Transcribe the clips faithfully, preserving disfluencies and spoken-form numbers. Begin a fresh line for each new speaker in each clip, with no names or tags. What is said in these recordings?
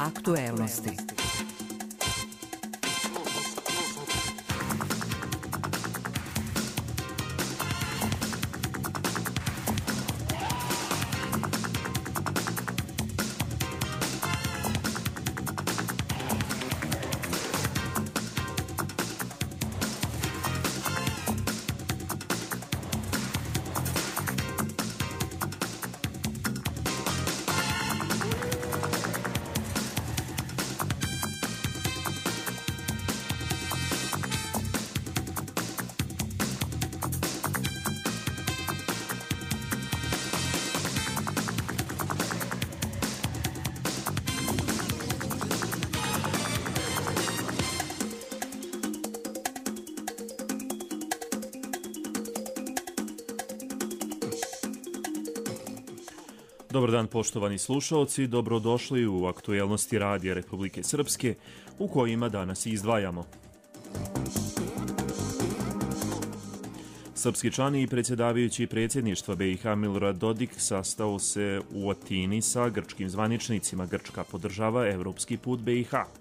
Aktuelnosti.
Dobar dan poštovani slušaoci, dobrodošli u aktuelnosti Radija Republike Srpske u kojima danas izdvajamo. Srpski član i predsjedavajući predsjedništva B i H Milorad Dodik sastao se u Atini sa grčkim zvaničnicima. Grčka podržava evropski put B i H.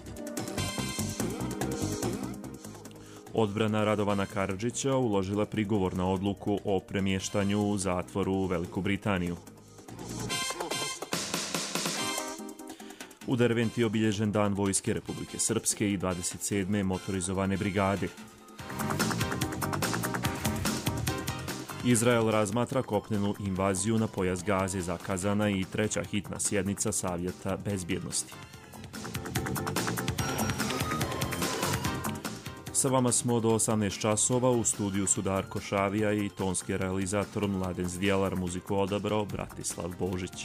Odbrana Radovana Karadžića uložila prigovor na odluku o premještanju u zatvoru u Veliku Britaniju. U Derventi je obilježen Dan Vojske Republike Srpske i dvadeset sedme motorizovane brigade. Izrael razmatra kopnenu invaziju na pojas Gaze, zakazana i treća hitna sjednica Savjeta bezbjednosti. Sa vama smo do osamnaest časova, u studiju su Darko Šavija i tonski realizator Mladen Zdjelar, muziku odabrao Bratislav Božić.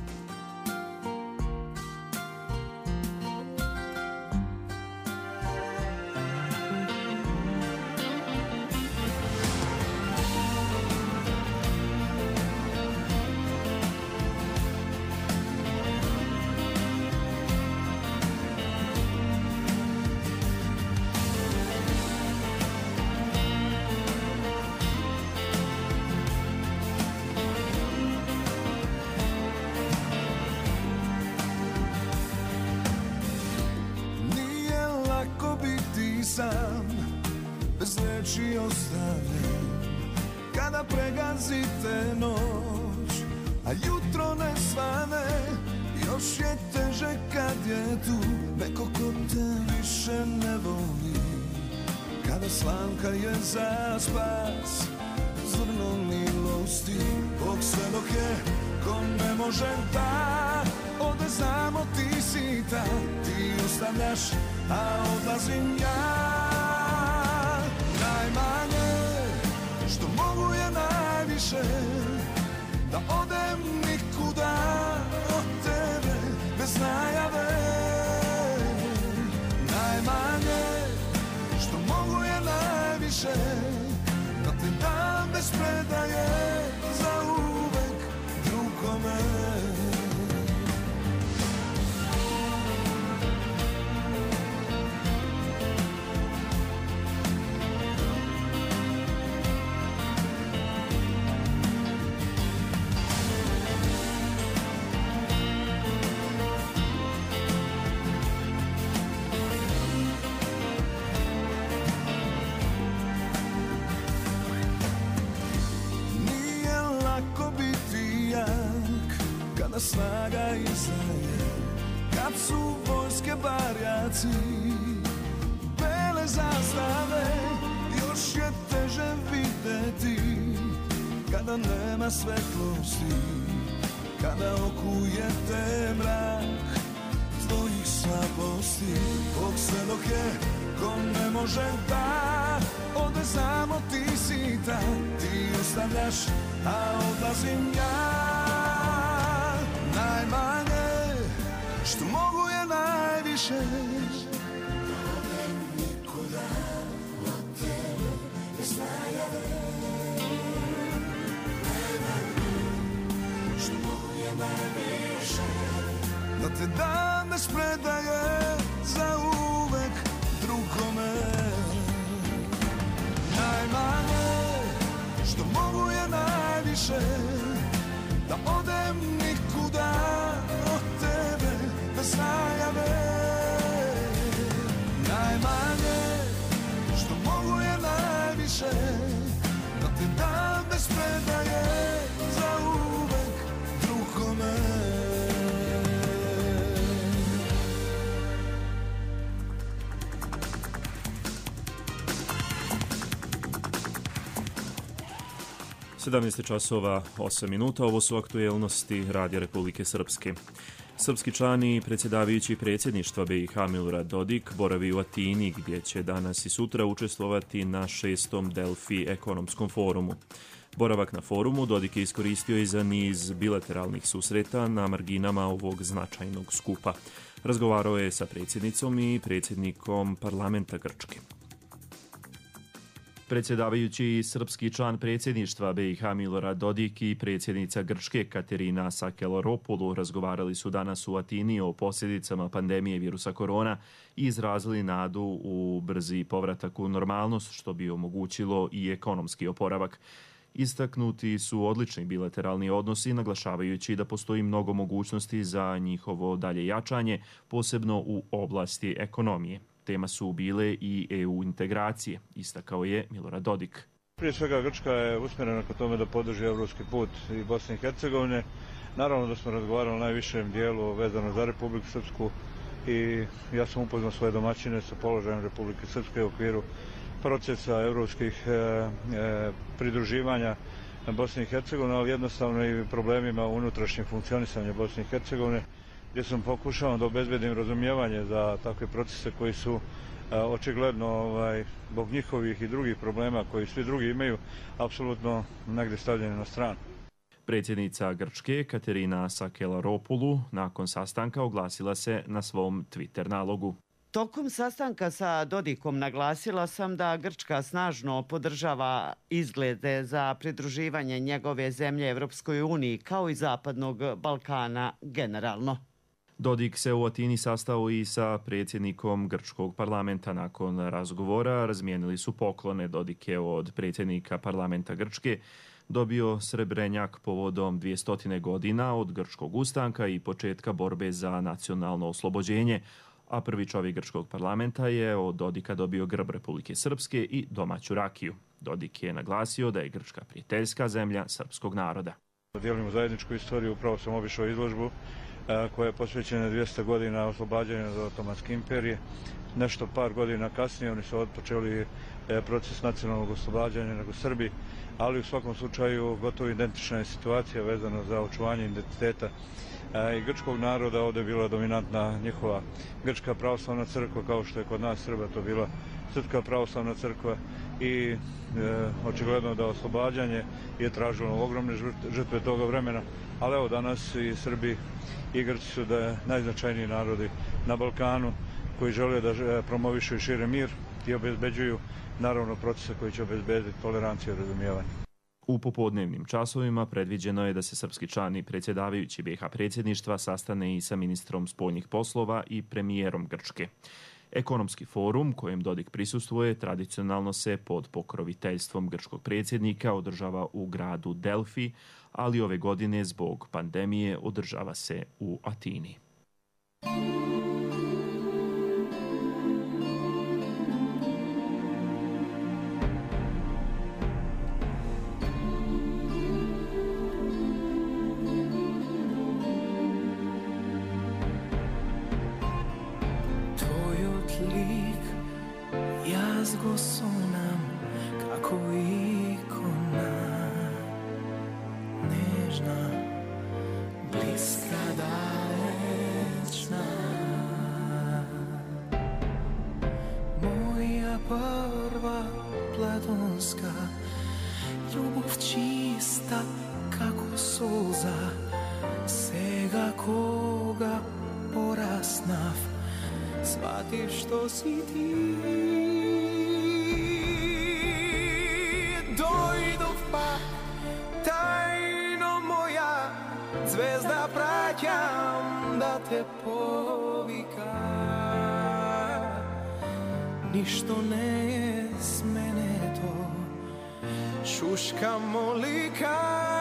Za spas zrno milosti, Bog sve dok je, ko ne može da ode, znamo ti si ta, ti ostavljaš, a odlazim ja. Najmanje što mogu je najviše, da odem nikuda od tebe bez najave. Najmanje što mogu je najviše, da te dam bez predaje, za uvek drugome. Kada snaga izdaje, kad su vojske barjaci, bele zastave, još je teže vidjeti, kada nema svetlosti, kada okuje te mrak tvojih slabosti. Bog sve dok je, ko ne može da ode, znamo ti si ta, ti ostavljaš, a odlazim ja. Najmanje što mogu je najviše, da odem nikuda od tebe bez najave. Najmanje što mogu je najviše, da te dam bez predaje, za uvek drugome. Najmanje što mogu je najviše, da odem nikuda od tebe bez najave.
sedamnaest časova osam minuta, ovo su aktuelnosti Radija Republike Srpske. Srpski član i predsjedavajući predsjedništva B i H Milorad Dodik boravi u Atini, gdje će danas i sutra učestvovati na šestom Delfi ekonomskom forumu. Boravak na forumu Dodik je iskoristio i za niz bilateralnih susreta na marginama ovog značajnog skupa. Razgovarao je sa predsjednicom i predsjednikom parlamenta Grčke. Predsjedavajući srpski član predsjedništva B i H Milorad Dodik i predsjednica Grčke Katerina Sakellaropoulou razgovarali su danas u Atini o posljedicama pandemije virusa korona i izrazili nadu u brzi povratak u normalnost, što bi omogućilo i ekonomski oporavak. Istaknuti su odlični bilateralni odnosi, naglašavajući da postoji mnogo mogućnosti za njihovo dalje jačanje, posebno u oblasti ekonomije. Tema su bile i E U integracije, istakao je Milorad Dodik.
Prije svega Grčka je usmjerena ka tome da podrži evropski put i Bosne i Hercegovine. Naravno da smo razgovarali o najvišem dijelu vezano za Republiku Srpsku i ja sam upoznao svoje domaćine sa položajem Republike Srpske u okviru procesa evropskih e, e, pridruživanja Bosne i Hercegovine, ali jednostavno i problemima unutrašnjeg funkcionisanja Bosne i Hercegovine, gdje sam pokušao da obezbedim razumijevanje za takve procese koji su a, očigledno ovaj, zbog njihovih i drugih problema koji svi drugi imaju, apsolutno negdje stavljeni na stranu.
Predsjednica Grčke Katerina Sakellaropoulou nakon sastanka oglasila se na svom Twitter nalogu.
Tokom sastanka sa Dodikom naglasila sam da Grčka snažno podržava izglede za pridruživanje njegove zemlje Evropskoj uniji kao i Zapadnog Balkana generalno.
Dodik se u Atini sastao i sa predsjednikom Grčkog parlamenta. Nakon razgovora razmijenili su poklone. Dodik je od predsjednika parlamenta Grčke dobio srebrenjak povodom dvjesto godina od grčkog ustanka i početka borbe za nacionalno oslobođenje, a prvi čovjek grčkog parlamenta je od Dodika dobio grb Republike Srpske i domaću rakiju. Dodik je naglasio da je Grčka prijateljska zemlja srpskog naroda.
Dijelimo zajedničku istoriju, upravo sam obišao izložbu koja je posvećena dvjesto godina oslobađanja od Otomanske imperije. Nešto par godina kasnije oni su odpočeli proces nacionalnog oslobađanja nego Srbi, ali u svakom slučaju gotovo identična je situacija vezana za očuvanje identiteta i grčkog naroda. Ovdje je bila dominantna njihova grčka pravoslavna crkva, kao što je kod nas Srba to bila srpska pravoslavna crkva i e, očigledno da oslobađanje je tražilo ogromne žrtve toga vremena, ali evo danas i Srbi i Grci su da je najznačajniji narodi na Balkanu koji žele da promovišu i šire mir i obezbeđuju naravno procese koji će obezbediti toleranciju i razumijevanje.
U popodnevnim časovima predviđeno je da se srpski član i predsjedavajući B i H predsjedništva sastane i sa ministrom spoljnih poslova i premijerom Grčke. Ekonomski forum, kojem Dodik prisustvuje, tradicionalno se pod pokroviteljstvom grčkog predsjednika održava u gradu Delfi, ali ove godine zbog pandemije održava se u Atini.
Jazgo su nam kako ikona, nežna, bliska, dalečna. Moja prva platonska ljubav čista kako suza, svega koga porasnav, shvativ što si ti. Dojdov pa tajno moja zvezda praćam da te povika. Ništo ne je s mene to, šuška molika.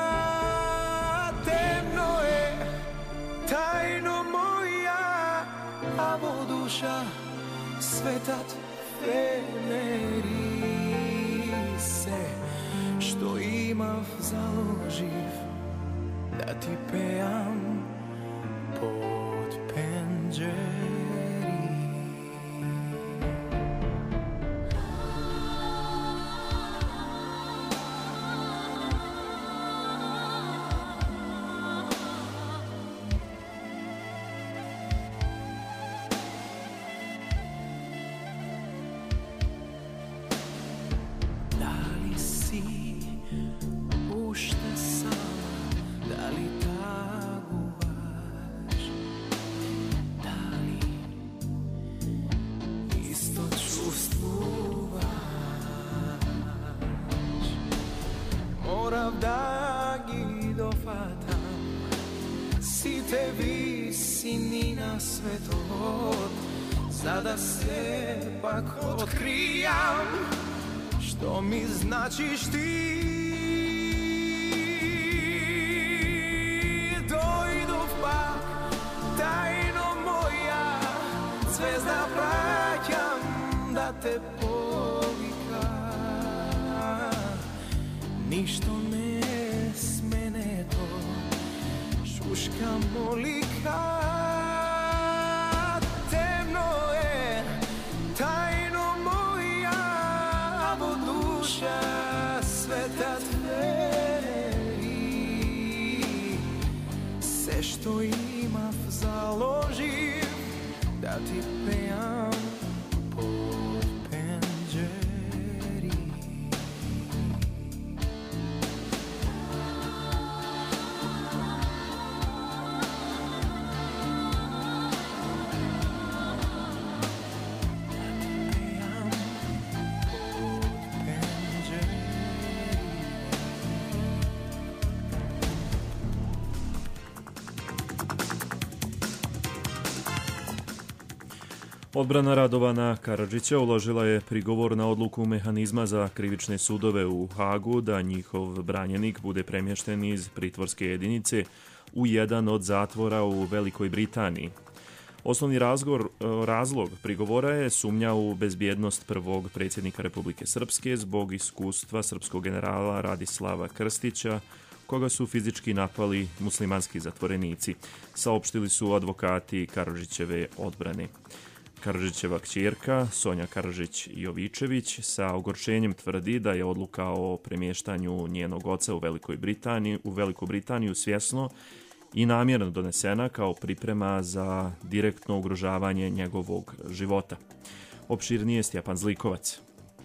Temno je tajno moja, a vo duša svetat veneri se, što imav založiv da ti pejam pod penđeri. sve to, sada se pak otkrijam, što mi značiš ti. Dojdu pak tajno moja, zvezda praćam da te povika. Ništo ne smene to, šuška molika. Temno je tajno moja, avo duša sveta tveri. Se što imav založim da ti pejam pod penđeri.
Odbrana Radovana Karadžića uložila je prigovor na odluku mehanizma za krivične sudove u Hagu da njihov branjenik bude premješten iz pritvorske jedinice u jedan od zatvora u Velikoj Britaniji. Osnovni razgovor, razlog prigovora je sumnja u bezbjednost prvog predsjednika Republike Srpske zbog iskustva srpskog generala Radislava Krstića, koga su fizički napali muslimanski zatvorenici, saopštili su advokati Karadžićeve odbrane. Karadžićeva kćerka, Sonja Karadžić-Jovičević, sa ogorčenjem tvrdi da je odluka o premještanju njenog oca u Velikoj Britaniji, u Veliku Britaniju svjesno i namjerno donesena kao priprema za direktno ugrožavanje njegovog života. Opširnije Stjepan Zlikovac.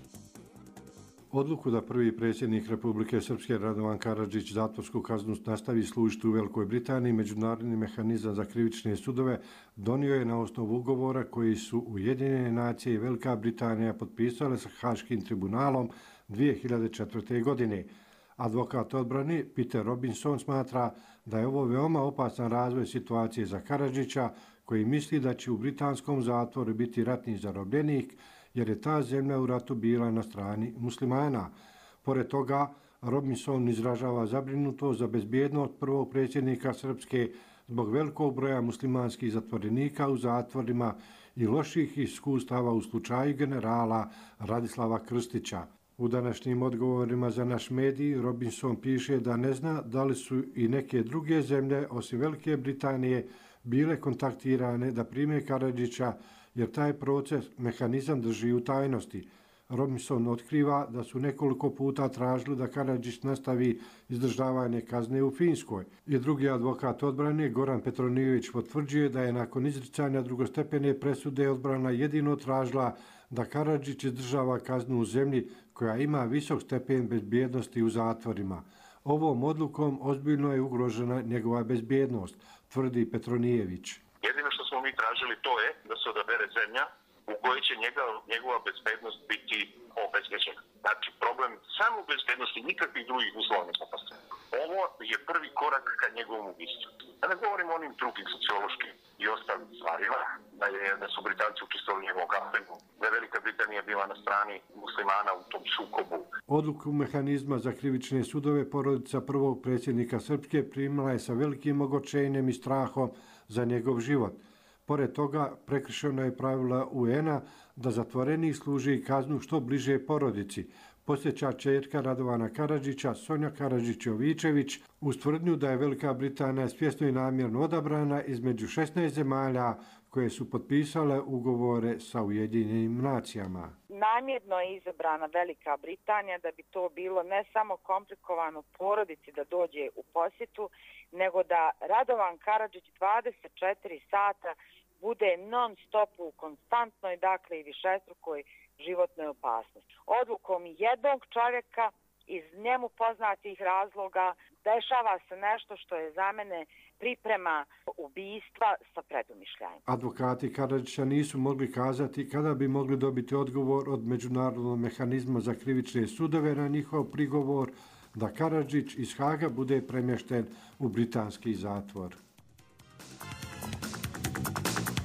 Odluku da prvi predsjednik Republike Srpske Radovan Karadžić zatvorsku kaznu nastavi služiti u Velikoj Britaniji, Međunarodni mehanizam za krivične sudove donio je na osnovu ugovora koji su Ujedinjene nacije i Velika Britanija potpisale sa Haškim tribunalom dvije hiljade četvrte. godine. Advokat odbrane Peter Robinson smatra da je ovo veoma opasan razvoj situacije za Karadžića, koji misli da će u britanskom zatvoru biti ratni zarobljenik, jer je ta zemlja u ratu bila na strani muslimana. Pored toga, Robinson izražava zabrinutost za bezbjednost prvog predsjednika Srpske zbog velikog broja muslimanskih zatvorenika u zatvorima i loših iskustava u slučaju generala Radislava Krstića. U današnjim odgovorima za naš medij Robinson piše da ne zna da li su i neke druge zemlje, osim Velike Britanije, bile kontaktirane da prime Karadžića, jer taj proces mehanizam drži u tajnosti. Robinson otkriva da su nekoliko puta tražili da Karadžić nastavi izdržavanje kazne u Finskoj. I drugi advokat odbrane, Goran Petronijević, potvrđuje da je nakon izricanja drugostepene presude odbrana jedino tražila da Karadžić izdržava kaznu u zemlji koja ima visok stepen bezbjednosti u zatvorima. Ovom odlukom ozbiljno je ugrožena njegova bezbjednost, tvrdi Petronijević.
Jedino što smo mi tražili to je da se odabere zemlja u kojoj će njega, njegova bezbednost biti obezbeđena. Znači, problem samo bezbednosti, nikakvih drugih uslova ne postoji. Ovo je prvi korak ka njegovom ubistvu. Da ne govorim o onim drugim sociološkim i ostalim stvarima, da, je, da su Britanci učestvovali u njegovom kampenu, da je Velika Britanija bila na strani muslimana u tom sukobu.
Odluku mehanizma za krivične sudove porodica prvog predsjednika Srpske primila je sa velikim ogorčenjem i strahom za njegov život. Pored toga, prekršeno je pravila U N-a da zatvorenik služi kaznu što bliže porodici. Posjeća čerka Radovana Karadžića, Sonja Karadžić-Jovičević, uz tvrdnju da je Velika Britanija svjesno i namjerno odabrana između šesnaest zemalja koje su potpisale ugovore sa Ujedinjenim nacijama.
Namjerno je izabrana Velika Britanija da bi to bilo ne samo komplikovano porodici da dođe u posjetu, nego da Radovan Karadžić dvadeset četiri sata bude non stop u konstantnoj, dakle i višestrukoj životnoj opasnosti. Odlukom jednog čovjeka iz njemu poznatih razloga dešava se nešto što je za mene priprema ubijstva sa predumišljajem.
Advokati Karadžića nisu mogli kazati kada bi mogli dobiti odgovor od Međunarodnog mehanizma za krivične sudove na njihov prigovor da Karadžić iz Haga bude premješten u britanski zatvor.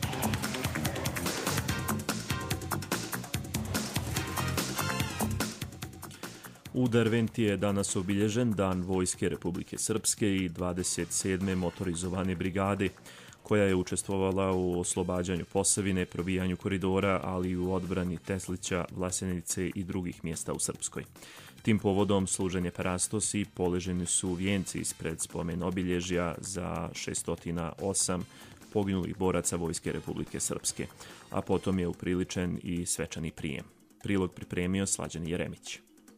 U Derventi je danas obilježen Dan Vojske Republike Srpske i dvadeset sedme motorizovane brigade, koja je učestvovala u oslobađanju Posavine, probijanju koridora, ali i u odbrani Teslića, Vlasenice i drugih mjesta u Srpskoj. Tim povodom služen je parastos i položeni su vijenci ispred spomen obilježja za šesto osam poginulih boraca Vojske Republike Srpske, a potom je upriličen i svečani prijem. Prilog pripremio Slađan Jeremić.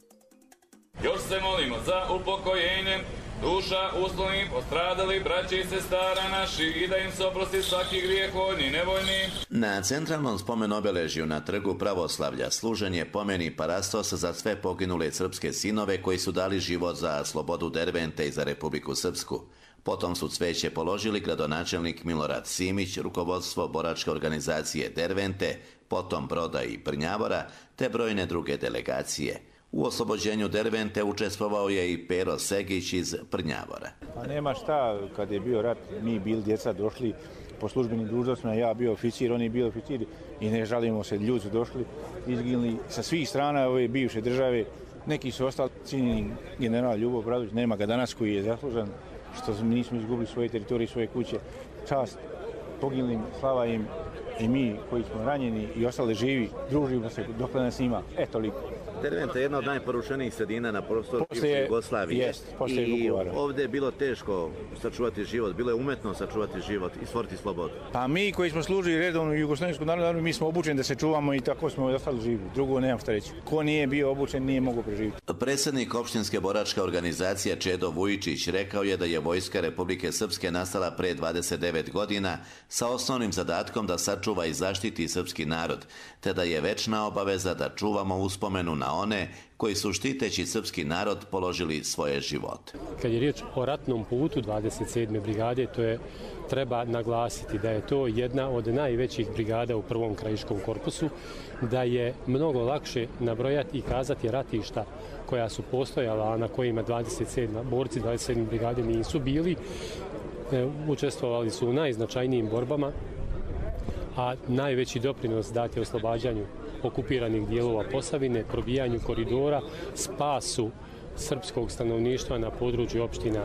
Još se molimo za upokojenje duša uslovnih postradali braći i sestara naši i da im se oprosti svaki grijeh vojni i nevojni.
Na centralnom spomen obeležju na trgu Pravoslavlja služen je pomeni parastos za sve poginule srpske sinove koji su dali život za slobodu Dervente i za Republiku Srpsku. Potom su cveće položili gradonačelnik Milorad Simić, rukovodstvo boračke organizacije Dervente, potom Broda i Prnjavora, te brojne druge delegacije. U oslobođenju Dervente učestvovao je i Pero Segić iz Prnjavora.
Pa nema šta, kad je bio rat, mi bili djeca došli po službenim dužnostima, ja bio oficir, oni bili oficiri i ne žalimo se, ljudi su došli, izginuli sa svih strana ove bivše države. Neki su ostali, cijenjeni general Ljubo Bradović, nema ga danas koji je zaslužan, što nismo izgubili svoje teritorije, svoje kuće. Čast poginulim, slava im i mi koji smo ranjeni i ostali živi, družimo se dok nas ima. E, toliko.
Derventa je jedna od najporušenijih sredina na prostoru bivše Jugoslavije.
Jest,
I ovdje je bilo teško sačuvati život, bilo je umetno sačuvati život i stvoriti slobodu.
Pa mi koji smo služili redovno u Jugoslavijsku narodnu armiju, mi smo obučeni da se čuvamo i tako smo ostali živi. Drugo nemam šta reći. Ko nije bio obučen nije mogao preživjeti.
Predsjednik opštinske boračke organizacije Čedo Vujičić rekao je da je Vojska Republike Srpske nastala pre dvadeset devet godina sa osnovnim zadatkom da sačuva i zaštiti srpski narod, te da je večna obaveza da čuvamo uspomenu na one koji su štiteći srpski narod položili svoje živote.
Kad je riječ o ratnom putu dvadeset sedme brigade, to je treba naglasiti da je to jedna od najvećih brigada u prvom krajiškom korpusu, da je mnogo lakše nabrojati i kazati ratišta koja su postojala, a na kojima dvadeset sedma borci dvadeset sedme brigade nisu bili. E, učestvovali su u najznačajnijim borbama, a najveći doprinos dati oslobađanju okupiranih dijelova Posavine, probijanju koridora, spasu srpskog stanovništva na području opština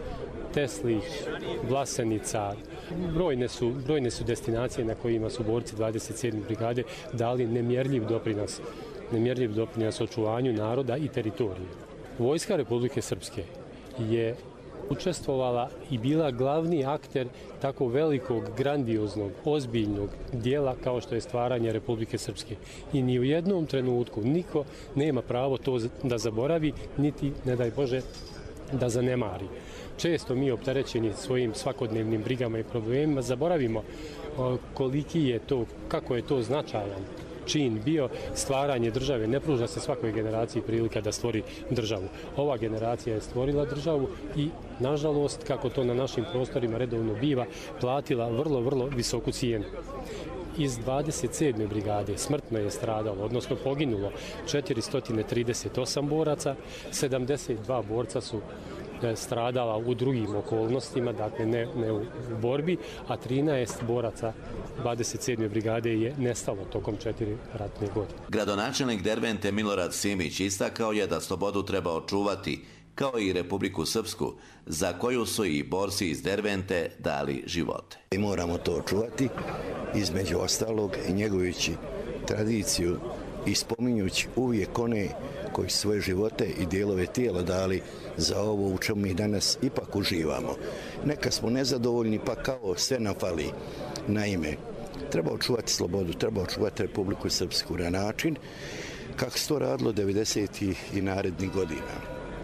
Teslih, Vlasenica. Brojne su, brojne su destinacije na kojima su borci dvadeset sedme brigade dali nemjerljiv doprinos, nemjerljiv doprinos očuvanju naroda i teritorije. Vojska Republike Srpske je učestvovala i bila glavni akter tako velikog, grandioznog, ozbiljnog dijela kao što je stvaranje Republike Srpske. I ni u jednom trenutku niko nema pravo to da zaboravi, niti, ne daj Bože, da zanemari. Često mi opterećeni svojim svakodnevnim brigama i problemima zaboravimo koliki je to, kako je to značajan čin bio stvaranje države. Ne pruža se svakoj generaciji prilika da stvori državu. Ova generacija je stvorila državu i, nažalost, kako to na našim prostorima redovno biva, platila vrlo, vrlo visoku cijenu. Iz dvadeset sedme brigade smrtno je stradalo, odnosno poginulo četiristo trideset osam boraca, sedamdeset dva borca su stradala u drugim okolnostima, dakle ne, ne u borbi, a trinaest boraca dvadeset sedme brigade je nestalo tokom četiri ratne godine.
Gradonačelnik Dervente Milorad Simić istakao je da slobodu treba očuvati, kao i Republiku Srpsku, za koju su i borci iz Dervente dali živote.
I moramo to očuvati, između ostalog njegujući tradiciju i spominjući uvijek one koji su svoje živote i dijelove tijela dali za ovo u čemu mi danas ipak uživamo. Neka smo nezadovoljni, pa kao sve nam fali. Naime, treba očuvati slobodu, treba očuvati Republiku Srpsku na način kako se to radilo devedesetih i narednih godina.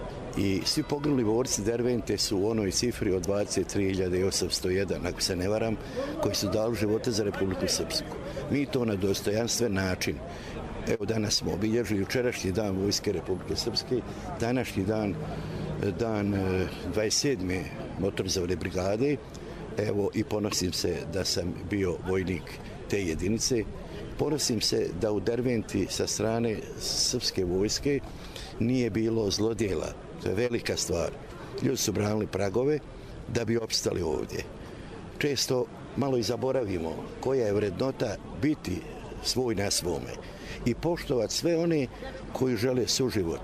I svi poginuli borci Dervente su u onoj cifri od dvadeset tri hiljade osamsto jedan, ako se ne varam, koji su dali živote za Republiku Srpsku. Mi to na dostojanstven način. Evo, danas smo obilježili jučerašnji dan Vojske Republike Srpske, današnji dan, dan dvadeset sedme motorizovane brigade. Evo, i ponosim se da sam bio vojnik te jedinice. Ponosim se da u Derventi sa strane srpske vojske nije bilo zlodjela. To je velika stvar. Ljudi su branili pragove da bi opstali ovdje. Često malo i zaboravimo koja je vrednota biti svoj na svome i poštovati sve one koji žele suživot,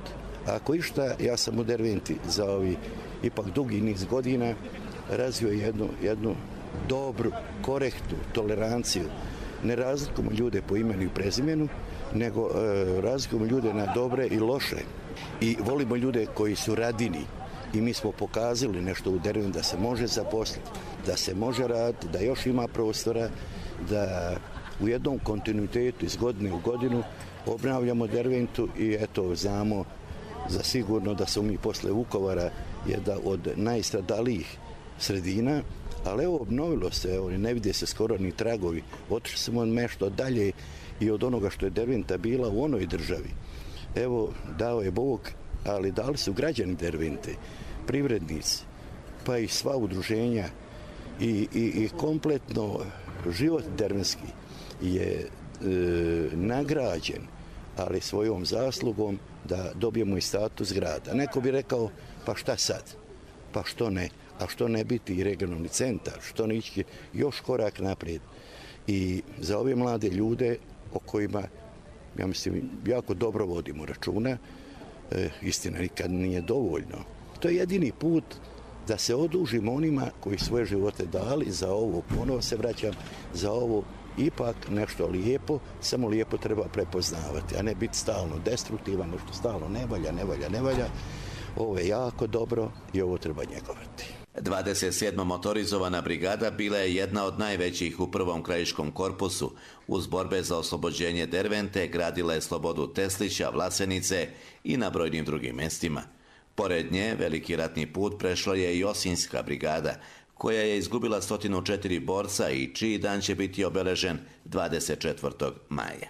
Ako išta, ja sam u Derventi za ovi ipak dugi niz godina razvio jednu, jednu dobru, korektnu toleranciju. Ne razlikujemo ljude po imenu i prezimenu, nego e, razlikujemo ljude na dobre i loše. I volimo ljude koji su radini. I mi smo pokazali nešto u Derventu da se može zaposliti, da se može raditi, da još ima prostora, da u jednom kontinuitetu iz godine u godinu obnavljamo Derventu i eto, znamo za sigurno da smo mi posle Vukovara jedna od najstradalijih sredina, ali evo obnovilo se, evo, ne vide se skoro ni tragovi, otišli smo nešto dalje i od onoga što je Derventa bila u onoj državi. Evo, dao je Bog, ali dali su građani Dervente, privrednici, pa i sva udruženja i, i, i kompletno život dervenski je e, nagrađen, ali svojom zaslugom da dobijemo i status grada. Neko bi rekao, pa šta sad? Pa što ne? A što ne biti i regionalni centar? Što ne ići još korak naprijed? I za ove mlade ljude o kojima, ja mislim, jako dobro vodimo računa, e, istina nikad nije dovoljno. To je jedini put da se odužimo onima koji svoje živote dali za ovo, ponovo se vraćam, za ovo ipak nešto lijepo, samo lijepo treba prepoznavati, a ne biti stalno destruktivan, nešto stalno ne valja, ne valja, ne valja. Ovo je jako dobro i ovo treba njegovati.
dvadeset sedma motorizovana brigada bila je jedna od najvećih u prvom krajiškom korpusu. Uz borbe za oslobođenje Dervente gradila je Slobodu Teslića, Vlasenice i na brojnim drugim mestima. Pored nje, veliki ratni put prešla je i Osinjska brigada, koja je izgubila sto četiri borca i čiji dan će biti obeležen dvadeset četvrtog maja.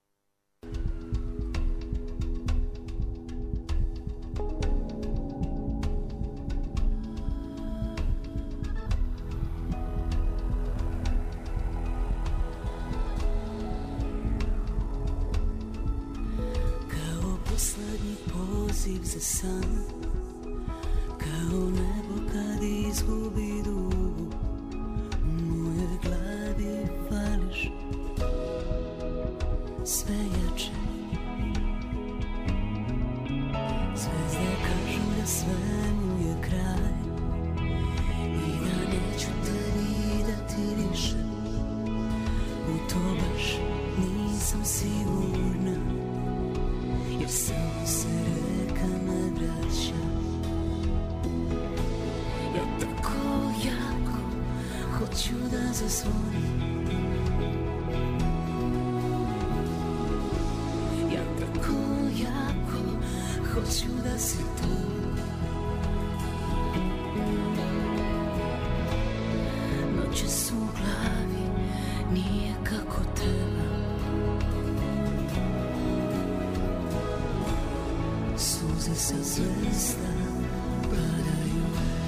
Kao poslednji poziv za san, kao nebo kad izgubi duhu, u mojoj glavi fališ sve jače. Zvezde kažu da svemu je kraj i da neću te videti više. U to baš nisam sigurna, jer samo se reka ne vraća. Ja tako jako hoću da zazvonim, ja tako jako hoću da si tu. Noće su u glavi, nije kako treba. Suze sa zvezda padaju.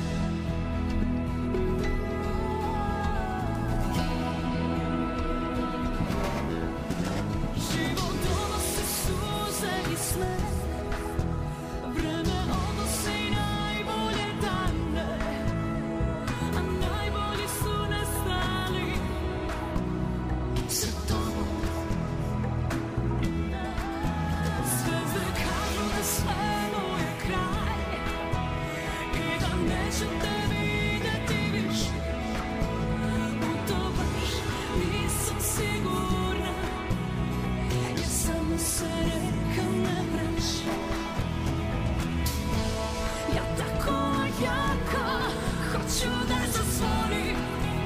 Život donosi suze i smeh, vreme odnosi najbolje dane, a najbolji su nestali sa tobom. Zvezde kažu da svemu je kraj i da neću te videti više. U to baš nisam sigurna, jer samo se reka ne vraća. Ja tako jako hoću da zazvonim,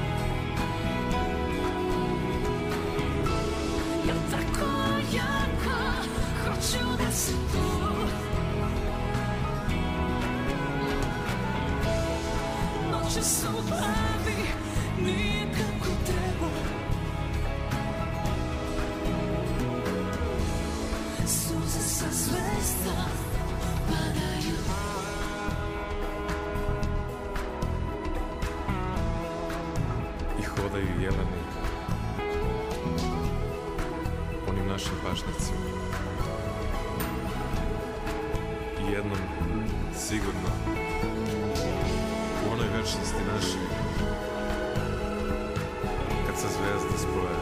ja tako jako hoću da si tu. Noće su u glavi, nije kako treba. Suze sa zvezda padaju.
I hodaju jeleni onim našim pašnjacima. I jednom sigurno u onoj večnosti našoj, kad se zvezde spoje,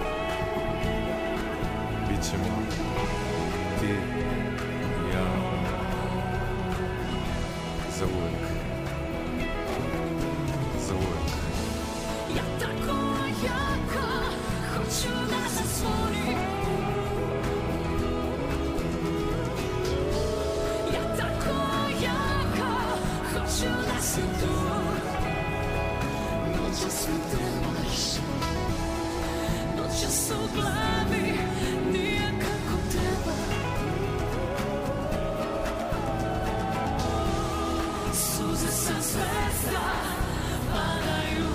bit ćemo ti i ja za uvek. Za uvek.
Ja tako jaka, hoću da se stvorim. Ja tako jaka, hoću da se tu. Noćas mi trebaš, noćas u glavi nije kako treba. Suze sa zvezda padaju.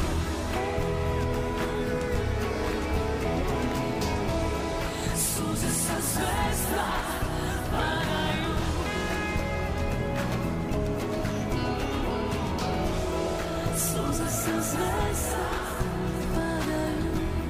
Suze sa zvezda padaju. Suze sa zvezda padaju.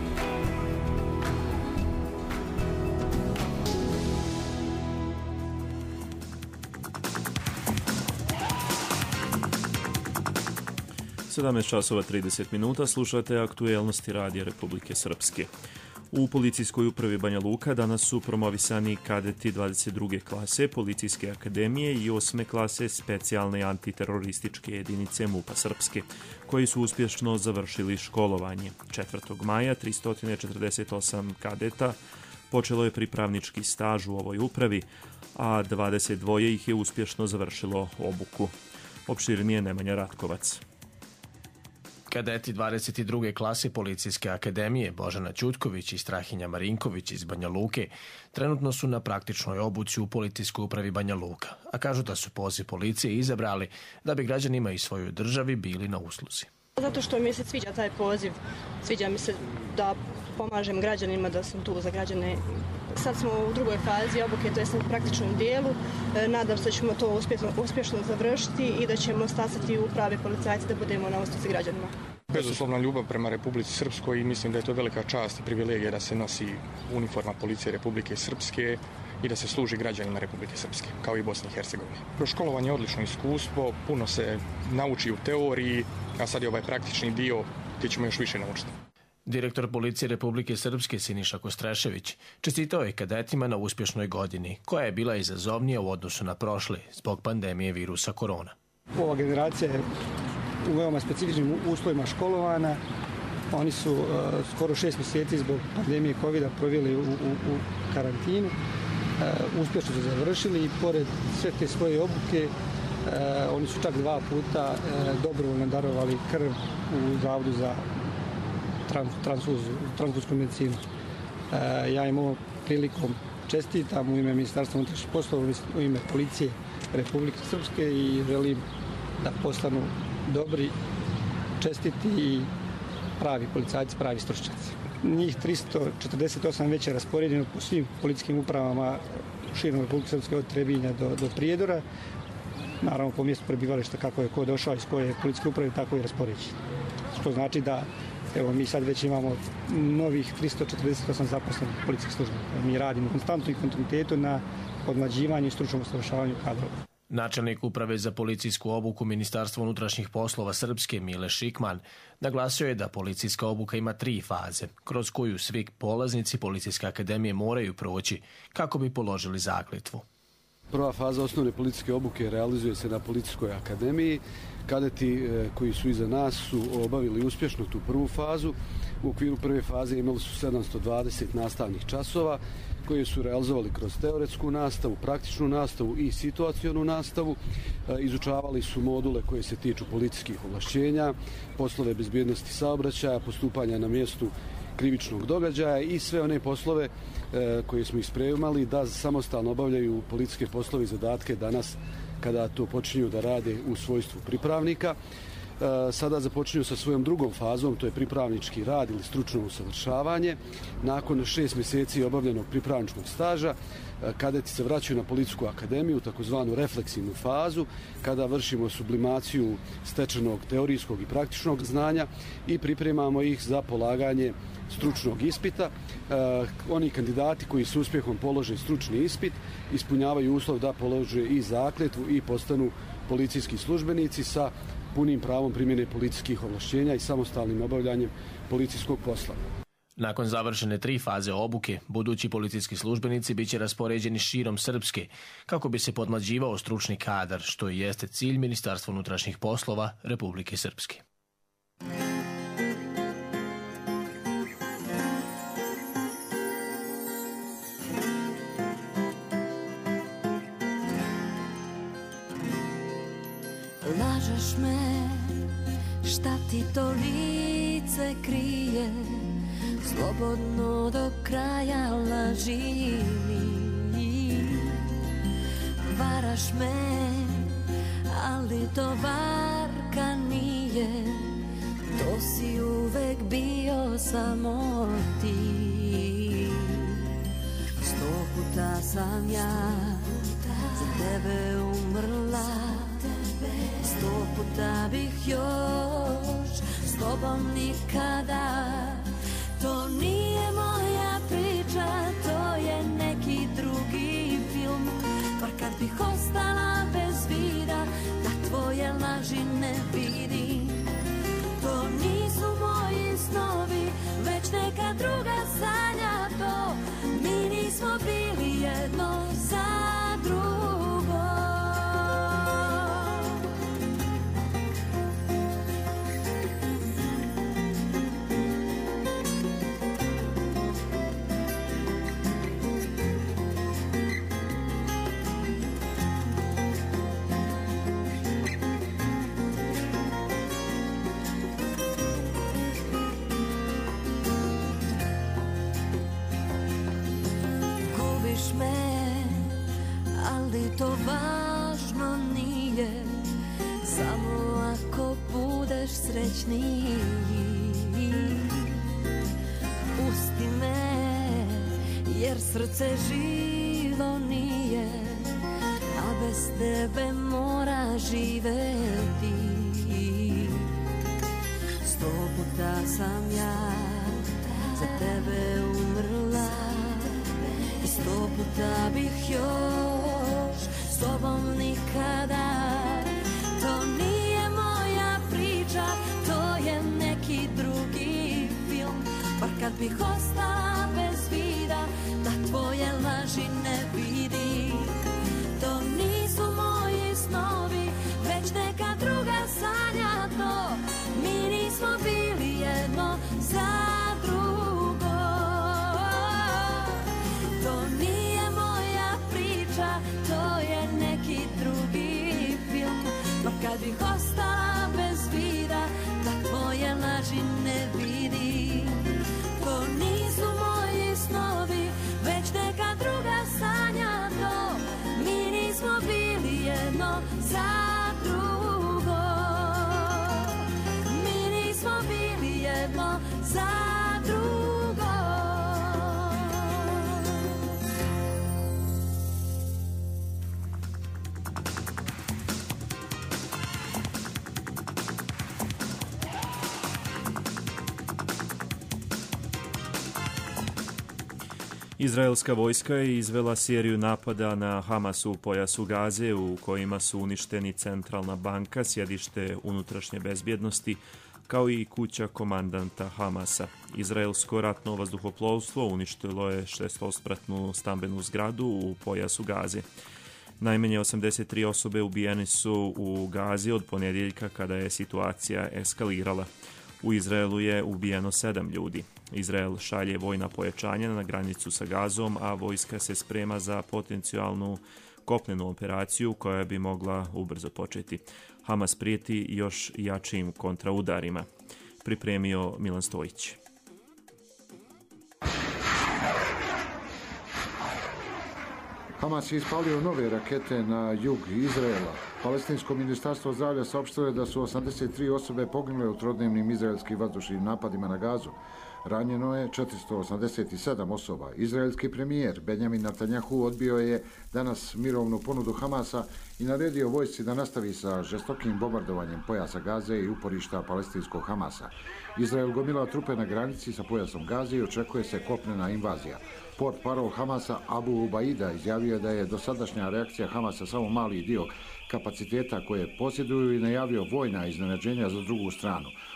sedamnaest časova trideset minuta, slušate aktuelnosti Radija Republike Srpske. U policijskoj upravi Banja Luka danas su promovisani kadeti dvadeset druge klase Policijske akademije i osme klase specijalne antiterorističke jedinice MUP-a Srpske, koji su uspješno završili školovanje. četvrtog maja tristo četrdeset osam kadeta počelo je pripravnički staž u ovoj upravi, a dvadeset dva ih je uspješno završilo obuku. Opširnije Nemanja Ratkovac.
Kadeti dvadeset druge klase Policijske akademije Božana Ćutković i Strahinja Marinković iz Banja Luke trenutno su na praktičnoj obuci u Policijskoj upravi Banja Luka, a kažu da su poziv policije izabrali da bi građanima i svojoj državi bili na usluzi.
Zato što mi se sviđa taj poziv, sviđa mi se da pomažem građanima, da sam tu za građane. Sad smo u drugoj fazi obuke, to je u praktičnom dijelu. Nadam se da ćemo to uspješno, uspješno završiti i da ćemo stasati u pravi policajci da budemo na usluzi građanima.
Bezuslovna ljubav prema Republici Srpskoj i mislim da je to velika čast i privilegija da se nosi uniforma policije Republike Srpske i da se služi građanima Republike Srpske, kao i Bosne i Hercegovine. Školovanje je odlično iskustvo, puno se nauči u teoriji, a sad je ovaj praktični dio gdje ćemo još više naučiti.
Direktor Policije Republike Srpske Siniša Kostrešević čestitao je kadetima na uspješnoj godini, koja je bila izazovnija u odnosu na prošle zbog pandemije virusa korona.
Ova generacija je u veoma specifičnim uslovima školovana. Oni su uh, skoro šest mjeseci zbog pandemije kovida proveli u, u, u karantinu. Uh, uspješno su završili i pored sve te svoje obuke uh, oni su čak dva puta uh, dobrovoljno darovali krv u Zavodu za transfuzijsku medicinu. E, ja im ovom prilikom čestitam u ime Ministarstva unutrašnjih poslova, u ime Policije Republike Srpske i želim da postanu dobri, čestiti i pravi policajci, pravi stručnjaci. Njih tristo četrdeset osam već je raspoređeno po svim policijskim upravama širom Republike Srpske od Trebinja do, do Prijedora. Naravno po mjestu prebivališta kako je ko došao iz koje policijske uprave, tako i raspoređen. Što znači da evo, mi sad već imamo novih tristo četrdeset osam zaposlenih policijskih službenika. Mi radimo konstantno i kontinuitetu na podmlađivanju i stručnom usavršavanju kadrova.
Načelnik uprave za policijsku obuku Ministarstva unutrašnjih poslova Srpske Mile Šikman naglasio je da policijska obuka ima tri faze, kroz koju svi polaznici Policijske akademije moraju proći kako bi položili zakletvu.
Prva faza osnovne policijske obuke realizuje se na Policijskoj akademiji. Kadeti koji su iza nas su obavili uspješno tu prvu fazu. U okviru prve faze imali su sedamsto dvadeset nastavnih časova koje su realizovali kroz teoretsku nastavu, praktičnu nastavu i situacionu nastavu. Izučavali su module koje se tiču policijskih ovlašćenja, poslove bezbjednosti saobraćaja, postupanja na mjestu krivičnog događaja i sve one poslove koje smo ispremali da samostalno obavljaju policijske poslove i zadatke danas kada to počinju da rade u svojstvu pripravnika. Sada započinju sa svojom drugom fazom, to je pripravnički rad ili stručno usavršavanje. Nakon šest mjeseci obavljenog pripravničkog staža, kadeti se vraćaju na Policijsku akademiju, takozvanu refleksivnu fazu, kada vršimo sublimaciju stečenog teorijskog i praktičnog znanja i pripremamo ih za polaganje stručnog ispita. Oni kandidati koji s uspjehom polože stručni ispit ispunjavaju uslov da polože i zakletvu i postanu policijski službenici sa punim pravom primjene policijskih ovlašćenja i samostalnim obavljanjem policijskog posla.
Nakon završene tri faze obuke, budući policijski službenici biće raspoređeni širom Srpske kako bi se podmlađivao stručni kadar, što i jeste cilj Ministarstva unutrašnjih poslova Republike Srpske.
Lažeš me, šta ti to lice krije, slobodno do kraja laži mi. Varaš me, ali to varka nije, to si uvek bio samo ti. Sto puta sam ja za tebe umrla, sto puta bih još s tobom nikada. To nije moja priča, to je neki drugi film. Par kad bih ostala bez vida, da tvoje laži ne vidim. To nisu moji snovi, već neka druga sanja to. Mi nismo bili jedno za drugo. To važno nije, samo ako budeš srećniji. Pusti me, jer srce živo nije, a bez tebe mora živeti. Sto puta sam ja za tebe umrla i sto puta bih još s tobom nikada. To nije moja priča, to je neki drugi film. Bar kad bih ostala bez vida, da tvoje laži ne vidim. To nisu moji snovi, već neka druga sanja to. Mi nismo bili jedno za drugo. To nije moja priča, to je neki drugi film. Bar kad bih ostala bez vida, da tvoje laži ne vidim. To nisu moji snovi, već neka druga sanja to. Mi nismo bili jedno za drugo. Mi nismo bili jedno za drugo.
Izraelska vojska je izvela seriju napada na Hamas u pojasu Gaze u kojima su uništeni centralna banka, sjedište unutrašnje bezbjednosti, kao i kuća komandanta Hamasa. Izraelsko ratno vazduhoplovstvo uništilo je šestospratnu stambenu zgradu u pojasu Gaze. Najmanje osamdeset tri osobe ubijene su u Gazi od ponedjeljka kada je situacija eskalirala. U Izraelu je ubijeno sedam ljudi. Izrael šalje vojna pojačanja na granicu sa Gazom, a vojska se sprema za potencijalnu kopnenu operaciju koja bi mogla ubrzo početi. Hamas prijeti još jačim kontraudarima. Pripremio Milan Stojić.
Hamas je ispalio nove rakete na jug Izraela. Palestinsko ministarstvo zdravlja saopštilo je da su osamdeset tri osobe poginule u trodnevnim izraelskim vazdušnim napadima na Gazu. Ranjeno je četiristo osamdeset sedam osoba. Izraelski premijer Benjamin Netanjahu odbio je danas mirovnu ponudu Hamasa i naredio vojsci da nastavi sa žestokim bombardovanjem pojasa Gaze i uporišta palestinskog Hamasa. Izrael gomila trupe na granici sa pojasom Gaze i očekuje se kopnena invazija. Port parol Hamasa Abu Ubaida izjavio da je dosadašnja reakcija Hamasa samo mali dio kapaciteta koje posjeduju i najavio vojna iznenađenja za drugu stranu.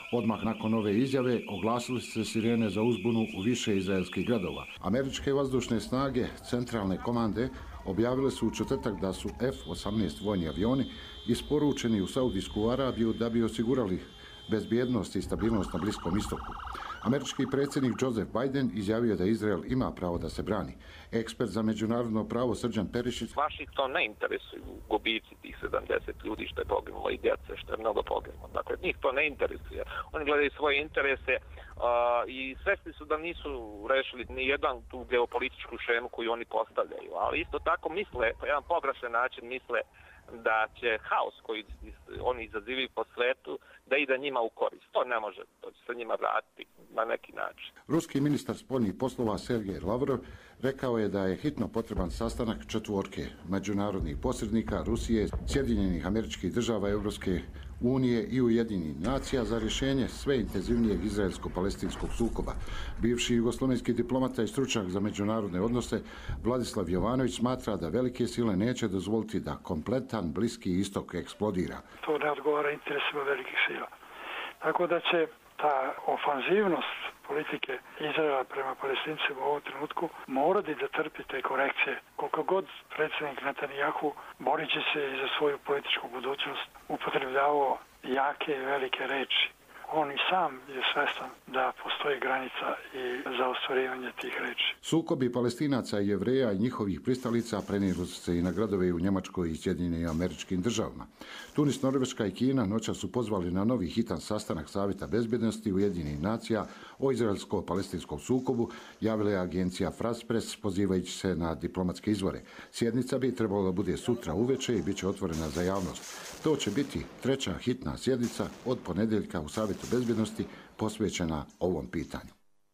Odmah nakon ove izjave oglasili su se sirene za uzbunu u više izraelskih gradova. Američke vazdušne snage centralne komande objavile su u četvrtak da su F osamnaest vojni avioni isporučeni u Saudijsku Arabiju da bi osigurali bezbjednost i stabilnost na Bliskom istoku. Američki predsjednik Joseph Biden izjavio da Izrael ima pravo da se brani. Ekspert za međunarodno pravo Srđan Perišić.
Washington ne interesuju gubici tih sedamdeset ljudi što je poginulo i djece što je mnogo poginulo. Dakle, njih to ne interesuje. Oni gledaju svoje interese uh, i svesni su da nisu rešili ni jedan tu geopolitičku šemu koju oni postavljaju. Ali isto tako misle, po jedan pogrešan način misle da će haos koji oni izazivaju po svetu da ide njima u korist. To ne može, to će se njima vratiti na neki način.
Ruski ministar spoljnih poslova Sergej Lavrov rekao je da je hitno potreban sastanak četvorke međunarodnih posrednika Rusije, Sjedinjenih Američkih Država, Europske unije i Ujedinjenih nacija za rješenje sve intenzivnijeg izraelsko-palestinskog sukoba. Bivši jugoslovenski diplomata i stručnjak za međunarodne odnose Vladislav Jovanović smatra da velike sile neće dozvoliti da kompletan Bliski istok eksplodira.
To ne odgovara interesima velikih sila. Tako da će ta ofanzivnost politike Izraela prema Palestincima u ovom trenutku morati da trpi te korekcije. Koliko god predsjednik Netanjahu borit će se i za svoju političku budućnost upotrebljavao jake i velike reči. On i sam je svestan da postoji granica i za ostvarivanje tih reči.
Sukobi Palestinaca i Jevreja i njihovih pristalica prenijeli su se i na gradove u Njemačkoj i Sjedinjenim Američkim Državama. Tunis, Norveška i Kina noćas su pozvali na novi hitan sastanak Savjeta bezbjednosti Ujedinjenih nacija o izraelsko-palestinskom sukobu, javila je agencija France Press pozivajući se na diplomatske izvore. Sjednica bi trebalo da bude sutra uveče i bit će otvorena za javnost. To će biti treća hitna sjednica od ponedjeljka u Savjetu bezbjednosti posvećena ovom pitanju.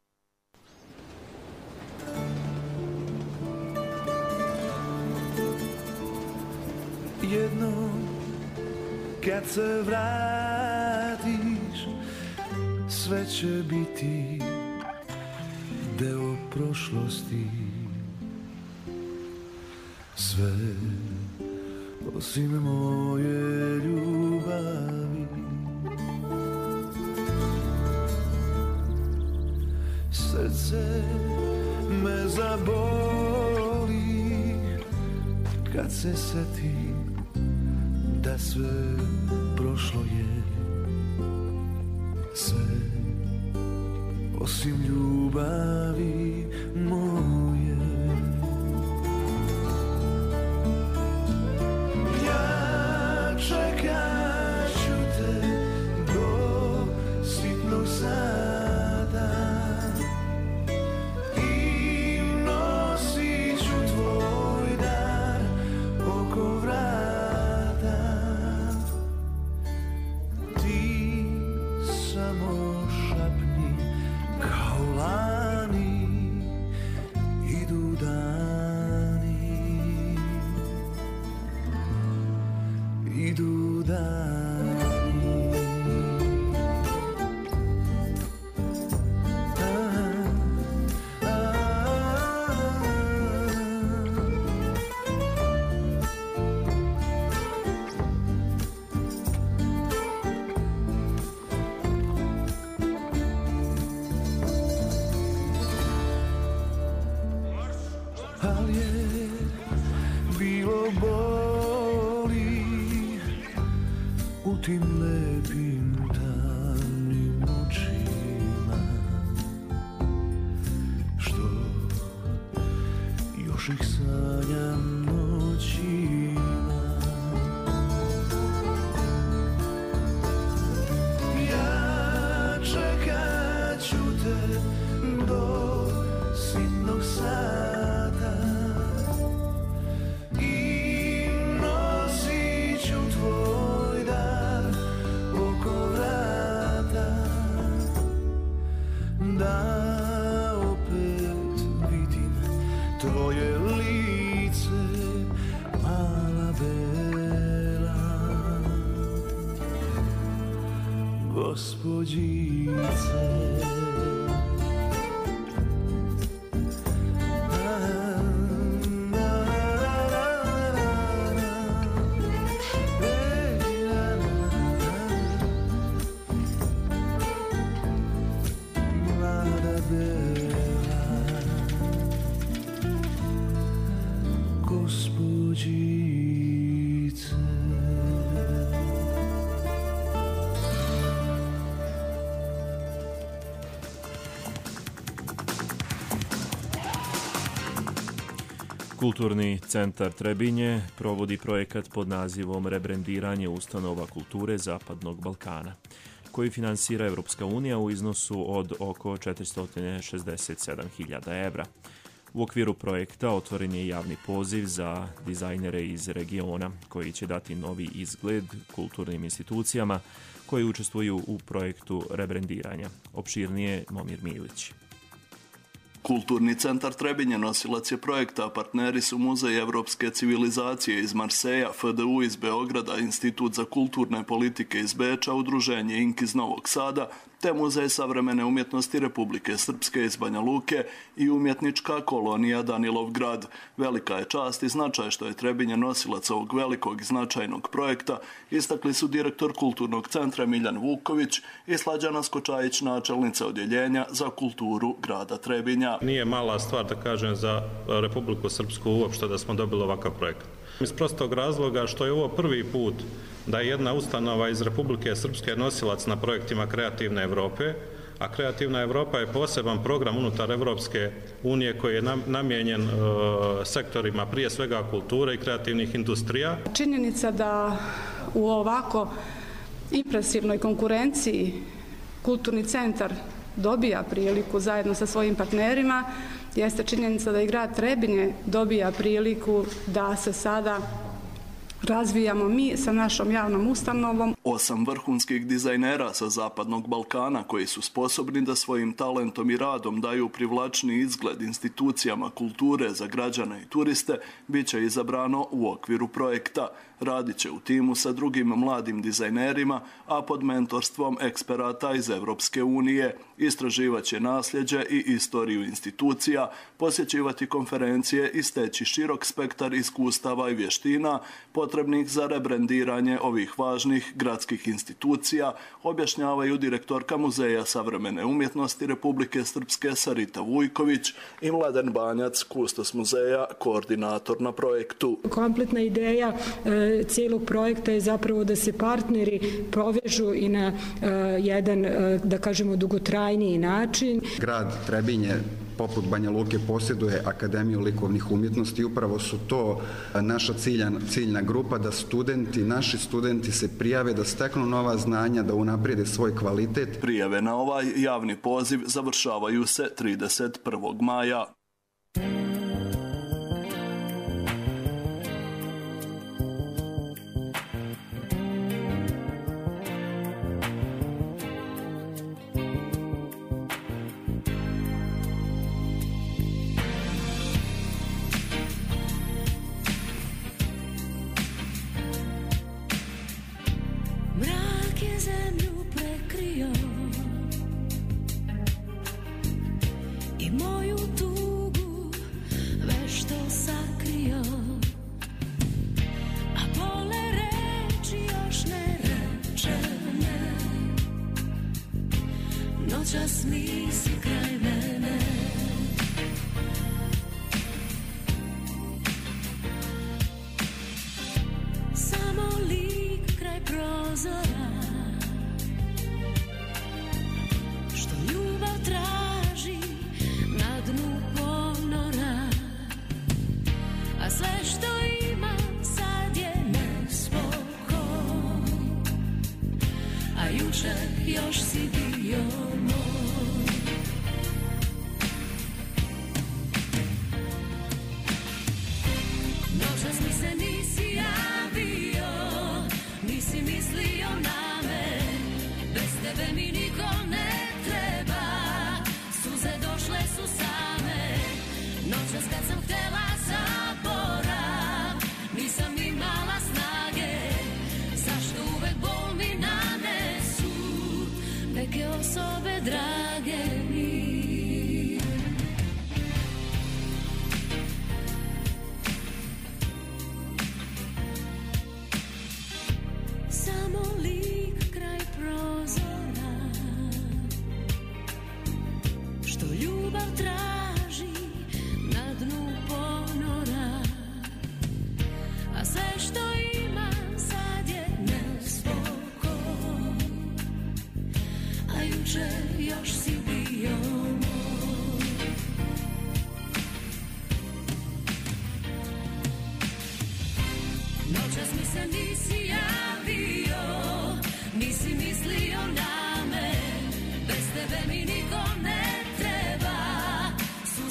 Jednom kad se vratiš, sve će biti deo prošlosti. Sve osim moje ljubavi. Srce me zaboli kad se setim da sve prošlo je. Sve osim ljubavi moje. Ja čekat ću te do sitnog sada i nosit ću tvoj dar oko vrata. Ti samo šapni kao lani, idu dani, idu dani. Ali je bilo boli u tim lepim tamnim očima, što još ih sanjam noćima. Ja čekat ću te do sitnog sada i nosit ću tvoj dar oko vrata, da opet vidim tvoje lice, mala bela gospođice.
Kulturni centar Trebinje provodi projekat pod nazivom Rebrendiranje ustanova kulture Zapadnog Balkana, koji finansira Evropska unija u iznosu od oko četiristo šezdeset sedam hiljada evra. U okviru projekta otvoren je javni poziv za dizajnere iz regiona, koji će dati novi izgled kulturnim institucijama koji učestvuju u projektu rebrendiranja. Opširnije Momir Milić.
Kulturni centar Trebinje nosilac je projekta, a partneri su Muzej evropske civilizacije iz Marseja, F D U iz Beograda, Institut za kulturne politike iz Beča, Udruženje Ink iz Novog Sada, te Muzej savremene umjetnosti Republike Srpske iz Banja Luke i umjetnička kolonija Danilovgrad. Velika je čast i značaj što je Trebinje nosilac ovog velikog i značajnog projekta, istakli su direktor Kulturnog centra Miljan Vuković i Slađana Skočajić, načelnica odjeljenja za kulturu grada Trebinja.
Nije mala stvar, da kažem, za Republiku Srpsku uopšte da smo dobili ovakav projekat. Iz prostog razloga što je ovo prvi put da je jedna ustanova iz Republike Srpske nosilac na projektima Kreativne Evrope, a Kreativna Evropa je poseban program unutar Evropske unije koji je namijenjen e, sektorima prije svega kulture i kreativnih industrija.
Činjenica da u ovako impresivnoj konkurenciji Kulturni centar dobija priliku zajedno sa svojim partnerima jeste činjenica da i grad Trebinje dobija priliku da se sada razvijamo mi sa našom javnom ustanovom.
Osam vrhunskih dizajnera sa Zapadnog Balkana koji su sposobni da svojim talentom i radom daju privlačni izgled institucijama kulture za građane i turiste bit će izabrano u okviru projekta. Radit će u timu sa drugim mladim dizajnerima, a pod mentorstvom eksperata iz Evropske unije. Istraživaće nasljeđe i istoriju institucija, posjećivati konferencije i steći širok spektar iskustava i vještina potrebnih za rebrendiranje ovih važnih gradskih institucija, objašnjavaju direktorka Muzeja savremene umjetnosti Republike Srpske Sarita Vujković i Mladen Banjac, kustos muzeja, koordinator na projektu.
Kompletna ideja e, cijelog projekta je zapravo da se partneri povežu i na e, jedan, e, da kažemo, dugotrajniji način.
Grad Trebinje poput Banja Luke posjeduje Akademiju likovnih umjetnosti i upravo su to naša ciljan, ciljna grupa, da studenti, naši studenti se prijave, da steknu nova znanja, da unaprijede svoj kvalitet.
Prijave na ovaj javni poziv završavaju se trideset prvog maja.
Noćas nisi kraj mene. Samo lik kraj prozora, što ljubav traži na dnu ponora, a sve što imam sad je nespokoj, a jučer još si bio moj.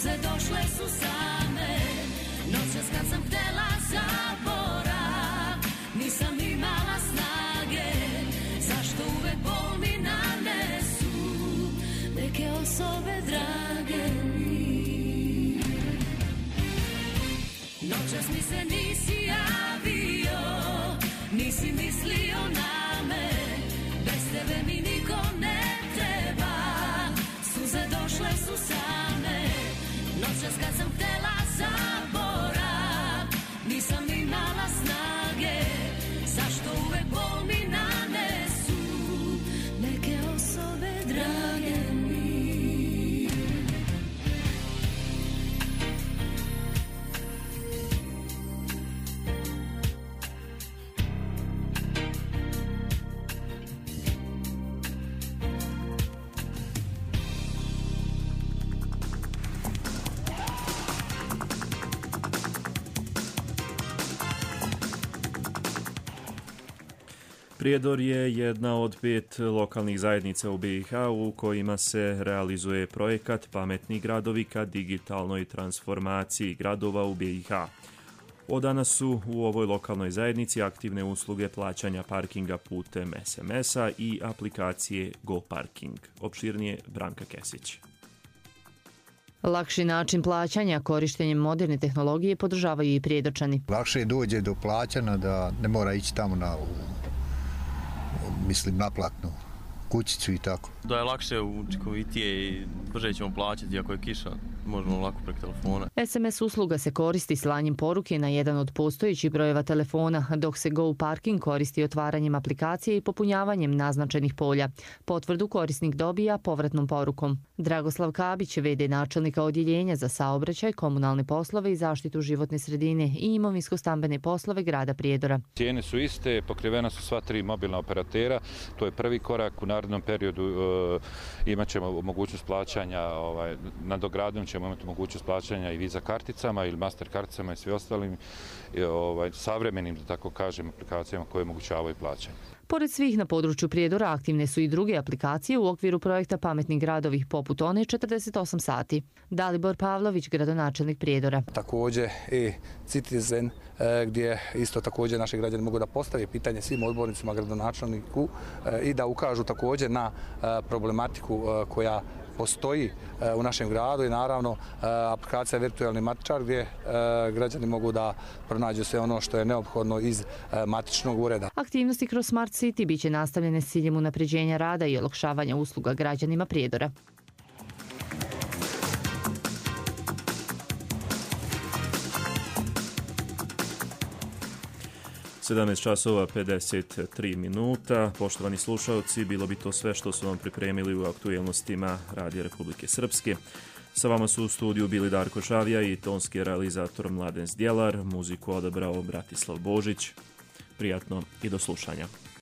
suze došle su same. Noćas kad sam htjela zaborav, nisam imala snage. Zašto uvek bol mi nanesu neke osobe drage mi? Noćas mi se nisi javio, nisi mislio na me. Bez tebe mi niko ne treba, suze došle su same. Noćas kad sam htjela zaborav, nisam imala snage. Zašto uvek bol mi nanesu neke osobe drage mi?
Prijedor je jedna od pet lokalnih zajednica u B i H u kojima se realizuje projekat Pametni gradovi ka digitalnoj transformaciji gradova u B i H. Od danas su u ovoj lokalnoj zajednici aktivne usluge plaćanja parkinga putem es em es-a i aplikacije GoParking. Opširnije Branka Kesić.
Lakši način plaćanja korištenjem moderne tehnologije podržavaju i Prijedočani.
Lakše dođe do plaćanja da ne mora ići tamo na mislim naplatnu kućicu i tako.
Da je lakše, učinkovitije i brže ćemo plaćati ako je kiša, možemo lako preko telefona.
es em es usluga se koristi slanjem poruke na jedan od postojećih brojeva telefona, dok se GoParking koristi otvaranjem aplikacije i popunjavanjem naznačenih polja. Potvrdu korisnik dobija povratnom porukom. Dragoslav Kabić, ve de načelnika odjeljenja za saobraćaj, komunalne poslove i zaštitu životne sredine i imovinsko-stambene poslove grada Prijedora.
Cijene su iste, pokrivena su sva tri mobilna operatera. To je prvi korak. U narednom periodu e, imat ćemo mogućnost plaćanja, ovaj, nadogradnjom ćemo imati mogućnost plaćanja i Visa karticama ili Master karticama i svi ostalim i, ovaj, savremenim, da tako kažem, aplikacijama koje omogućavaju plaćanje.
Pored svih na području Prijedora aktivne su i druge aplikacije u okviru projekta Pametni gradovi, poput one četrdeset osam sati. Dalibor Pavlović, gradonačelnik Prijedora.
Također i Citizen, gdje isto također naši građani mogu da postave pitanje svim odbornicima, gradonačelniku i da ukažu također na problematiku koja postoji u našem gradu i naravno aplikacija Virtualni matičar gdje građani mogu da pronađu sve ono što je neophodno iz matičnog ureda.
Aktivnosti kroz Smart City biće nastavljene s ciljem unapređenja rada i olakšavanja usluga građanima Prijedora.
sedamnaest časova pedeset tri minuta. Poštovani slušalci, bilo bi to sve što su vam pripremili u aktuelnostima Radija Republike Srpske. Sa vama su u studiju bili Darko Šavija i tonski realizator Mladen Zdjelar. Muziku odabrao Bratislav Božić. Prijatno i do slušanja.